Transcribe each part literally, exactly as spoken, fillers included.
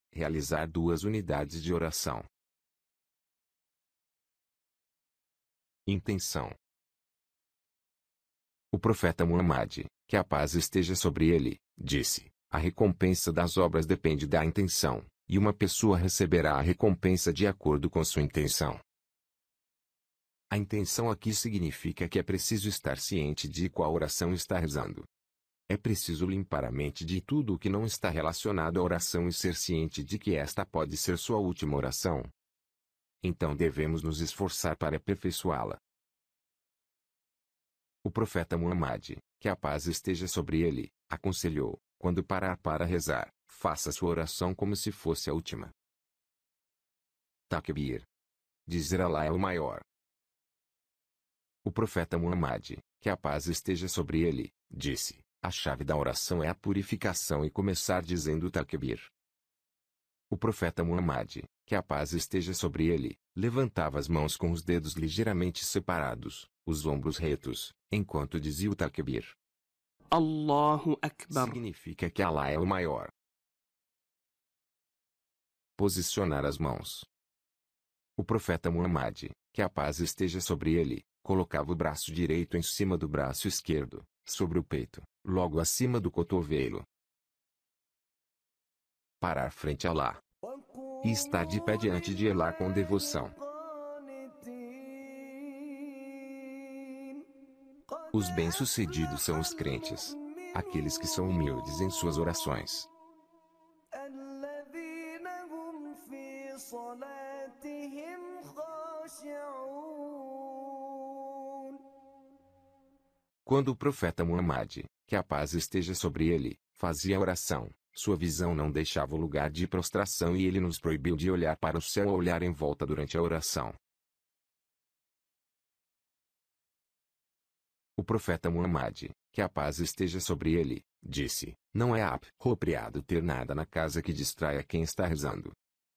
realizar duas unidades de oração. Intenção. O profeta Muhammad, que a paz esteja sobre ele, disse: a recompensa das obras depende da intenção, e uma pessoa receberá a recompensa de acordo com sua intenção. A intenção aqui significa que é preciso estar ciente de qual oração está rezando. É preciso limpar a mente de tudo o que não está relacionado à oração e ser ciente de que esta pode ser sua última oração. Então devemos nos esforçar para aperfeiçoá-la. O profeta Muhammad, que a paz esteja sobre ele, aconselhou: quando parar para rezar, faça sua oração como se fosse a última. Takbir. Dizer Alá é o maior. O profeta Muhammad, que a paz esteja sobre ele, disse: a chave da oração é a purificação e começar dizendo Takbir. O profeta Muhammad, que a paz esteja sobre ele, levantava as mãos com os dedos ligeiramente separados, os ombros retos, enquanto dizia o Takbir. Allahu Akbar. Significa que Alá é o maior. Posicionar as mãos. O profeta Muhammad, que a paz esteja sobre ele, colocava o braço direito em cima do braço esquerdo, sobre o peito, logo acima do cotovelo. Parar frente a Alá. E estar de pé diante de Alá com devoção. Os bem-sucedidos são os crentes, aqueles que são humildes em suas orações. Quando o profeta Muhammad, que a paz esteja sobre ele, fazia a oração, sua visão não deixava o lugar de prostração e ele nos proibiu de olhar para o céu ou olhar em volta durante a oração. O profeta Muhammad, que a paz esteja sobre ele, disse: não é apropriado ter nada na casa que distraia quem está rezando.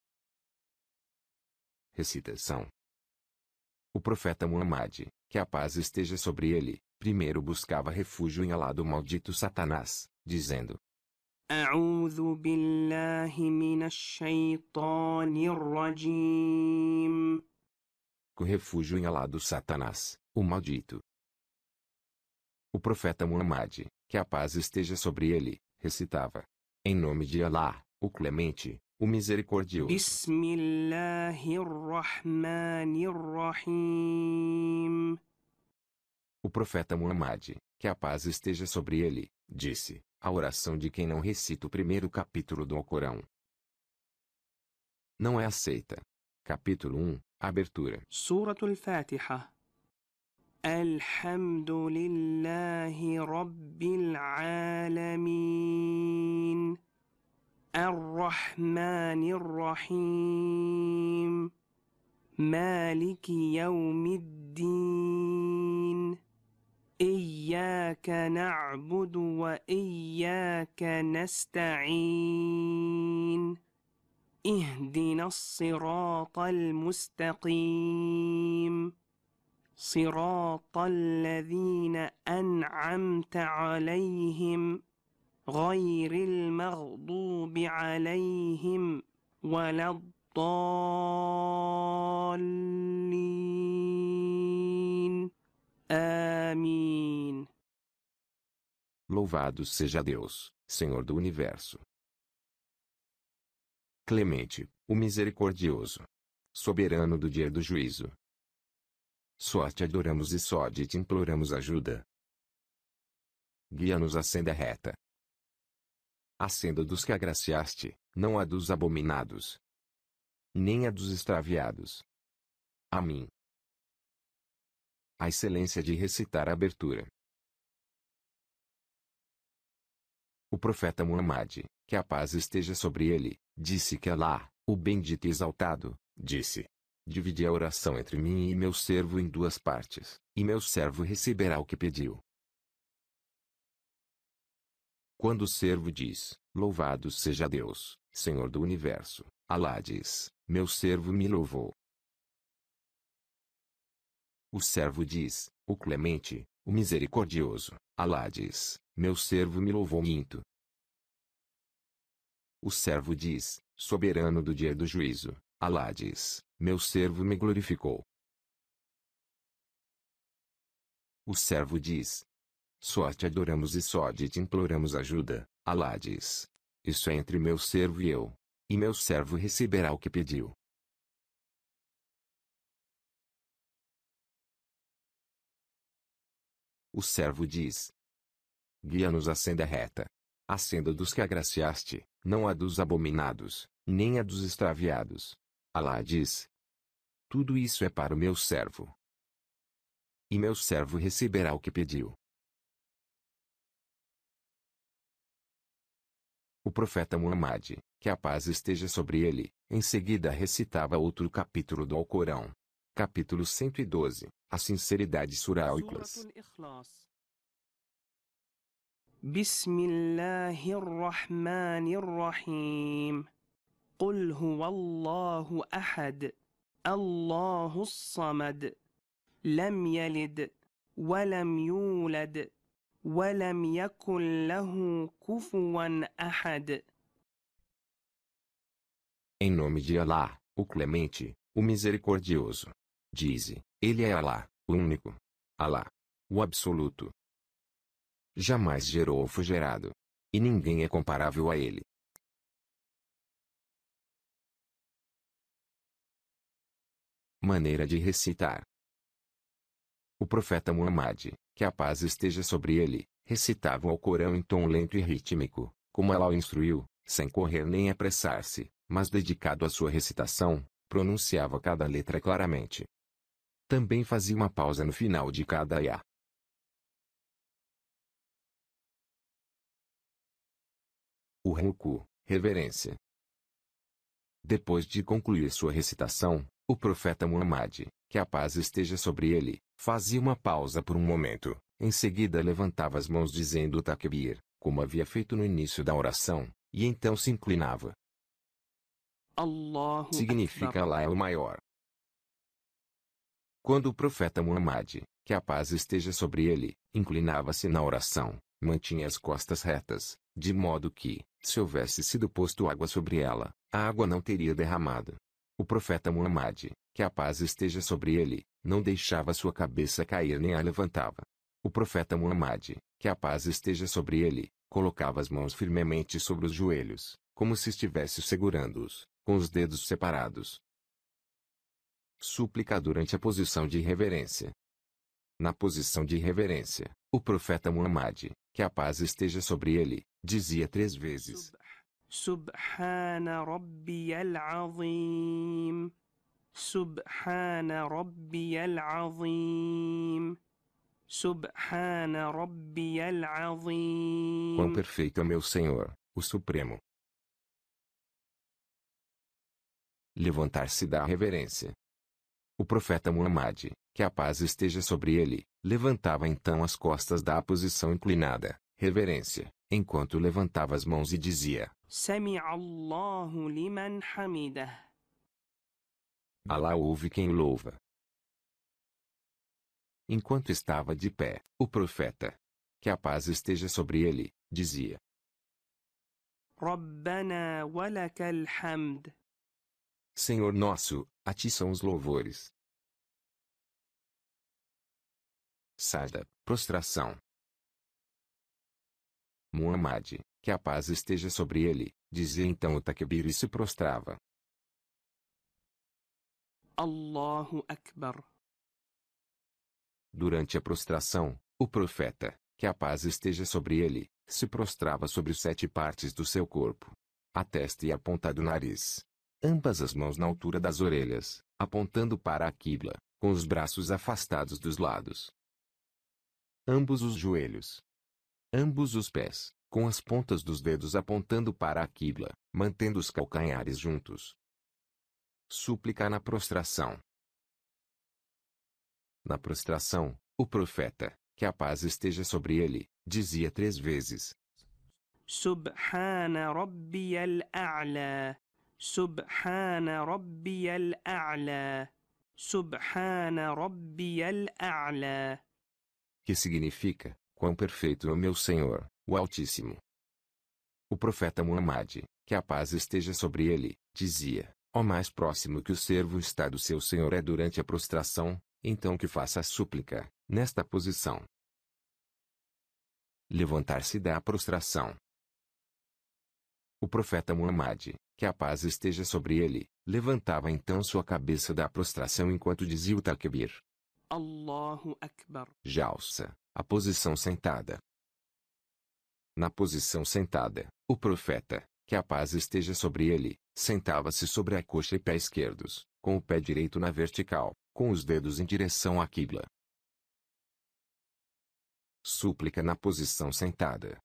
Recitação. O profeta Muhammad, que a paz esteja sobre ele, primeiro buscava refúgio em Alá do maldito Satanás, dizendo: A'udhu billahi minash shaitanir rajim. Com refúgio em Alá do Satanás, o maldito. O profeta Muhammad, que a paz esteja sobre ele, recitava: em nome de Alá, o Clemente, o Misericordioso. Bismillahirrahmanirrahim. O profeta Muhammad, que a paz esteja sobre ele, disse: a oração de quem não recita o primeiro capítulo do Alcorão não é aceita. Capítulo um, Abertura. Suratul Fatiha. Alhamdulillahi Rabbil Alamin. Ar-Rahmanir Rahim. Maliki Yawmiddin. إياك نعبد وإياك نستعين اهدنا الصراط المستقيم صراط الذين أنعمت عليهم غير المغضوب عليهم ولا الضالين Amém. Louvado seja Deus, Senhor do Universo. Clemente, o Misericordioso. Soberano do dia do juízo. Só te adoramos e só de te imploramos ajuda. Guia-nos à senda reta. A senda dos que agraciaste, não a dos abominados. Nem a dos extraviados. Amém. A excelência de recitar a abertura. O profeta Muhammad, que a paz esteja sobre ele, disse que Alá, o bendito e exaltado, disse: dividi a oração entre mim e meu servo em duas partes, e meu servo receberá o que pediu. Quando o servo diz: louvado seja Deus, Senhor do Universo, Alá diz: meu servo me louvou. O servo diz: o Clemente, o Misericordioso, Alá diz: meu servo me louvou muito. O servo diz: soberano do dia do juízo, Alá diz: meu servo me glorificou. O servo diz: só te adoramos e só de te imploramos ajuda, Alá diz: isso é entre meu servo e eu, e meu servo receberá o que pediu. O servo diz: guia-nos à senda reta, a senda dos que agraciaste, não a dos abominados, nem a dos extraviados. Alá diz: tudo isso é para o meu servo, e meu servo receberá o que pediu. O profeta Muhammad, que a paz esteja sobre ele, em seguida recitava outro capítulo do Alcorão. Capítulo cento e doze, a sinceridade Surah Al-Ikhlas. بسم الله الرحمن الرحيم قل هو الله أحد الله الصمد لم يلد ولم يولد ولم يكن له كفوا أحد. Em nome de Alá, o Clemente, o Misericordioso. Dize: ele é Alá, o único. Alá, o absoluto. Jamais gerou ou foi gerado. E ninguém é comparável a ele. Maneira de recitar. O profeta Muhammad, que a paz esteja sobre ele, recitava o Alcorão em tom lento e rítmico, como Alá o instruiu, sem correr nem apressar-se, mas dedicado à sua recitação, pronunciava cada letra claramente. Também fazia uma pausa no final de cada ayah. O ruku, reverência. Depois de concluir sua recitação, o profeta Muhammad, que a paz esteja sobre ele, fazia uma pausa por um momento, em seguida levantava as mãos dizendo o takbir, como havia feito no início da oração, e então se inclinava. Allahu Significa Akbar. Alá é o maior. Quando o profeta Muhammad, que a paz esteja sobre ele, inclinava-se na oração, mantinha as costas retas, de modo que, se houvesse sido posto água sobre ela, a água não teria derramado. O profeta Muhammad, que a paz esteja sobre ele, não deixava sua cabeça cair nem a levantava. O profeta Muhammad, que a paz esteja sobre ele, colocava as mãos firmemente sobre os joelhos, como se estivesse segurando-os, com os dedos separados. Súplica durante a posição de reverência. Na posição de reverência, o profeta Muhammad, que a paz esteja sobre ele, dizia três vezes: Subhana Rabbiyal Azim. Subhana Rabbiyal Azim. Subhana Rabbiyal Azim. quão perfeito é meu Senhor, o Supremo. Levantar-se da reverência. O profeta Muhammad, que a paz esteja sobre ele, levantava então as costas da posição inclinada, reverência, enquanto levantava as mãos e dizia: Sami'a Allahu liman hamidah. Alá ouve quem o louva. Enquanto estava de pé, o profeta, que a paz esteja sobre ele, dizia: Rabbana walakal hamd. Senhor nosso, a ti são os louvores. Sajda, prostração. Muhammad, que a paz esteja sobre ele, dizia então o takbir e se prostrava. Allahu Akbar. Durante a prostração, o profeta, que a paz esteja sobre ele, se prostrava sobre sete partes do seu corpo: a testa e a ponta do nariz. Ambas as mãos na altura das orelhas, apontando para a quibla, com os braços afastados dos lados. Ambos os joelhos. Ambos os pés, com as pontas dos dedos apontando para a quibla, mantendo os calcanhares juntos. Súplica na prostração. Na prostração, o profeta, que a paz esteja sobre ele, dizia três vezes: Subhana Rabbiyal A'la. Subhana Rabbiyal A'la. Subhana Rabbiyal A'la. Que significa: quão perfeito é o meu Senhor, o Altíssimo. O profeta Muhammad, que a paz esteja sobre ele, dizia: ó mais próximo que o servo está do seu senhor é durante a prostração, então que faça a súplica, nesta posição. Levantar-se da prostração. O profeta Muhammad, que a paz esteja sobre ele, levantava então sua cabeça da prostração enquanto dizia o takbir. Allahu Akbar. Jalsa, a posição sentada. Na posição sentada, o profeta, que a paz esteja sobre ele, sentava-se sobre a coxa e pé esquerdos, com o pé direito na vertical, com os dedos em direção à quibla. Súplica na posição sentada.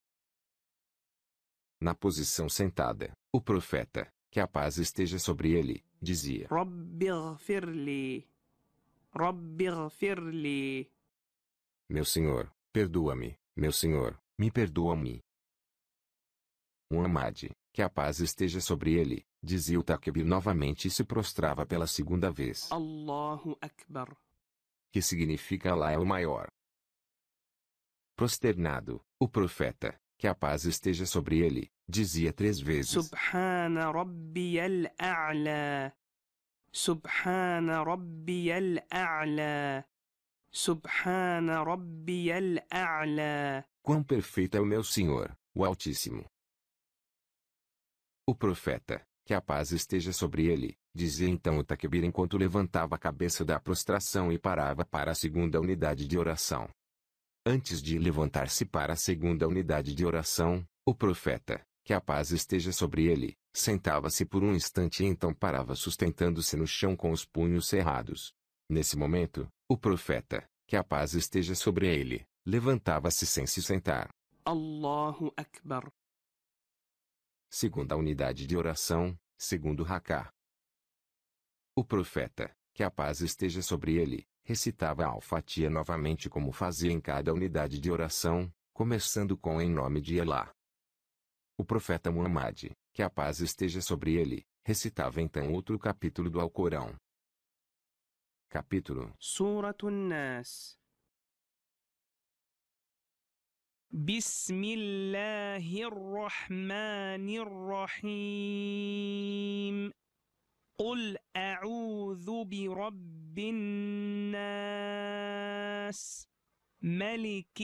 Na posição sentada, o profeta, que a paz esteja sobre ele, dizia: Rabbi ighfirli. Rabbi ighfirli. meu Senhor, perdoa-me, meu Senhor, me perdoa-me. Muhammad, que a paz esteja sobre ele, dizia o takbir novamente e se prostrava pela segunda vez. Allahu Akbar. Que significa Allah é o maior. Prosternado, o profeta, que a paz esteja sobre ele, dizia três vezes: Subhana Rabbiyal A'la. Subhana Rabbiyal A'la. Subhana Rabbiyal A'la. quão perfeito é o meu Senhor, o Altíssimo. O profeta, que a paz esteja sobre ele, dizia então o takbir enquanto levantava a cabeça da prostração e parava para a segunda unidade de oração. Antes de levantar-se para a segunda unidade de oração, o profeta, que a paz esteja sobre ele, sentava-se por um instante e então parava sustentando-se no chão com os punhos cerrados. Nesse momento, o profeta, que a paz esteja sobre ele, levantava-se sem se sentar. Allahu Akbar. Segunda unidade de oração, segundo Raká. O profeta, que a paz esteja sobre ele, recitava a Al-Fatiha novamente como fazia em cada unidade de oração, começando com em nome de Allah. O profeta Muhammad, que a paz esteja sobre ele, recitava então outro capítulo do Alcorão. Capítulo Suratun Nas. Bismillahirrahmanirrahim. قل أعوذ برب الناس ملك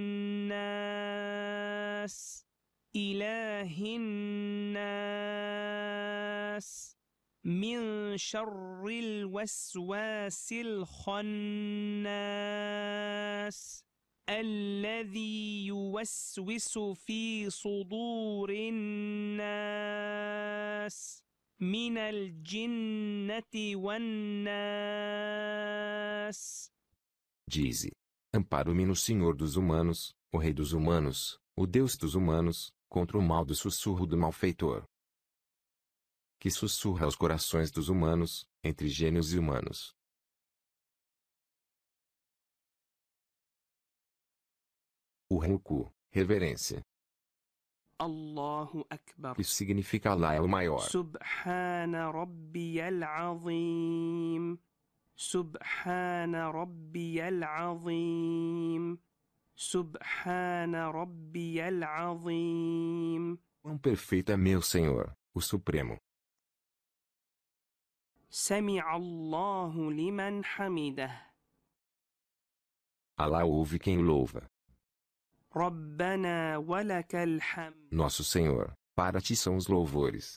الناس إله الناس من شر الوسواس الخناس الذي يوسوس في صدور الناس من الجنة والناس. Dize: amparo-me no Senhor dos humanos, o Rei dos humanos, o Deus dos humanos, contra o mal do sussurro do malfeitor, que sussurra aos corações dos humanos, entre gênios e humanos. O ruku, reverência. Allahu Akbar. Isso significa Allah é o maior. Subhana Rabbiyal Azim. Subhana Rabbiyal Azim. Subhana Rabbiyal Azim. Quão perfeito é meu Senhor, o Supremo. Sami'a Allahu liman hamidah. Allah ouve quem o louva. Rabbana walakal hamd. Nosso Senhor, para ti são os louvores.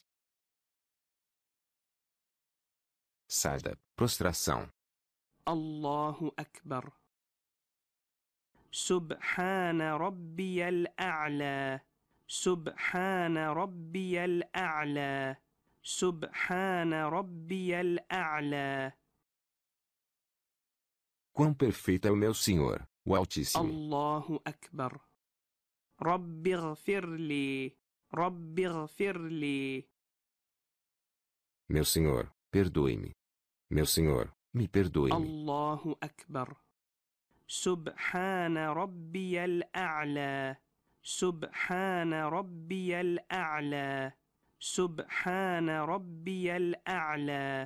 Sajda, prostração. Allahu Akbar. Subhana Rabbiyal A'la. Subhana Rabbiyal A'la. Subhana Rabbiyal A'la. Quão perfeito é o meu Senhor, o Altíssimo. Allahu Akbar. Rabbi ighfirli. Rabbi ighfirli. Meu Senhor, perdoe-me. Meu Senhor, me perdoe-me. Allahu Akbar. Subhana Rabbiyal A'la. Subhana Rabbiyal A'la. Subhana Rabbiyal A'la.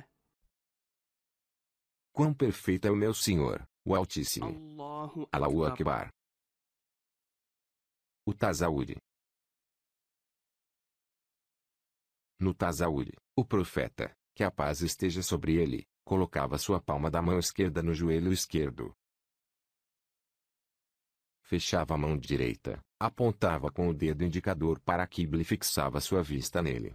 Quão perfeito é o meu Senhor, o Altíssimo. Allahu Allahu Akbar. Akbar. O Tazawud. No Tazawud, o profeta, que a paz esteja sobre ele, colocava sua palma da mão esquerda no joelho esquerdo. Fechava a mão direita, apontava com o dedo indicador para a quibla e fixava sua vista nele.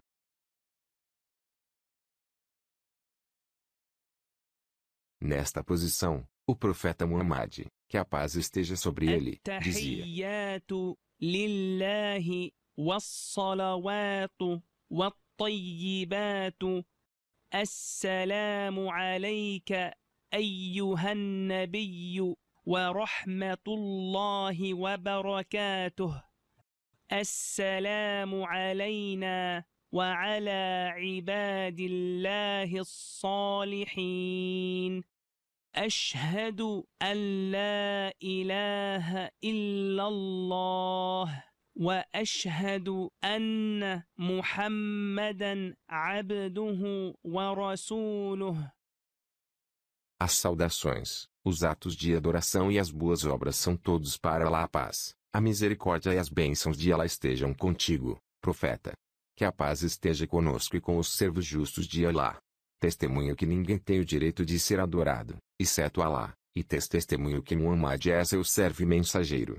Nesta posição, o profeta Muhammad, que a paz esteja sobre ele, dizia: التحيات لله والصلوات والطيبات السلام عليك أيها النبي ورحمة الله وبركاته السلام علينا وعلى عباد الله الصالحين أشهد أن لا إله إلا الله وأشهد أن محمدا عبده ورسوله. As saudações, os atos de adoração e as boas obras são todos para Allah. A paz, a misericórdia e as bênçãos de Allah estejam contigo, profeta. Que a paz esteja conosco e com os servos justos de Allah. Testemunho que ninguém tem o direito de ser adorado, exceto Allah, e testemunho que Muhammad é seu servo e mensageiro.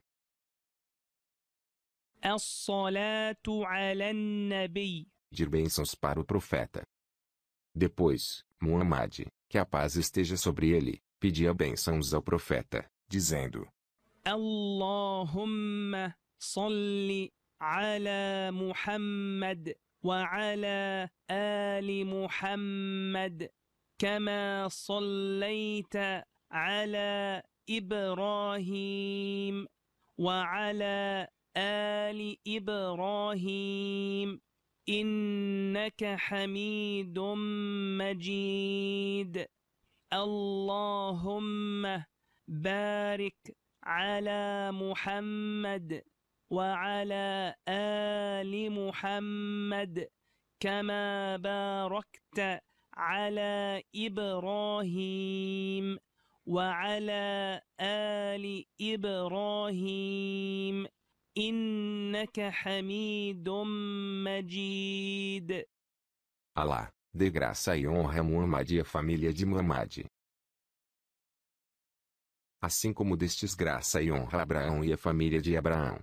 As-salatu ala nabi. De bênçãos para o profeta. Depois, Muhammad, que a paz esteja sobre ele, pedia bênçãos ao profeta, dizendo: Allahumma salli ala Muhammad wa ala ali Muhammad kama sallaita ala Ibrahim wa ala ali Ibrahim innaka hamidum majid. Allahumma barik ala Muhammad وعلى آل محمد كما باركت على إبراهيم وعلى آل إبراهيم إنك حميد مجيد. Allah, dê graça e honra a Muhammad e a família de Muhammad. Assim como destes graça e honra a Abraão e a família de Abraão.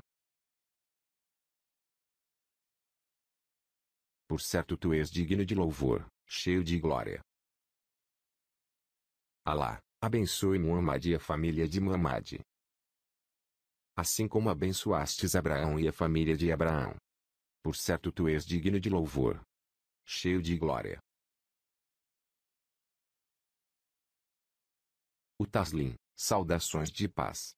Por certo tu és digno de louvor, cheio de glória. Allah, abençoe Muhammad e a família de Muhammad. Assim como abençoastes Abraão e a família de Abraão. Por certo tu és digno de louvor, cheio de glória. O Taslim, saudações de paz.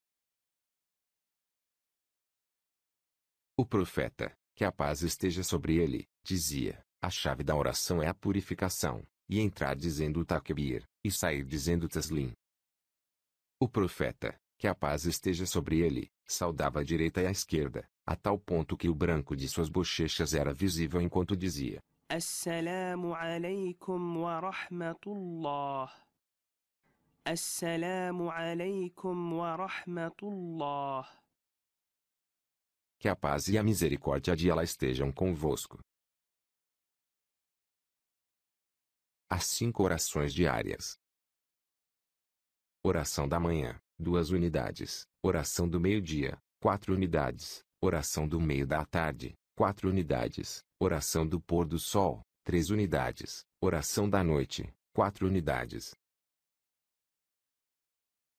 O profeta, que a paz esteja sobre ele, dizia: a chave da oração é a purificação, e entrar dizendo o takbir, e sair dizendo o taslim. O profeta, que a paz esteja sobre ele, saudava à direita e à esquerda, a tal ponto que o branco de suas bochechas era visível enquanto dizia: Assalamu alaikum wa rahmatullah. Assalamu alaikum wa rahmatullah. Que a paz e a misericórdia de Allah estejam convosco. As cinco orações diárias. Oração da manhã, duas unidades. Oração do meio-dia, quatro unidades. Oração do meio da tarde, quatro unidades. Oração do pôr do sol, três unidades. Oração da noite, quatro unidades.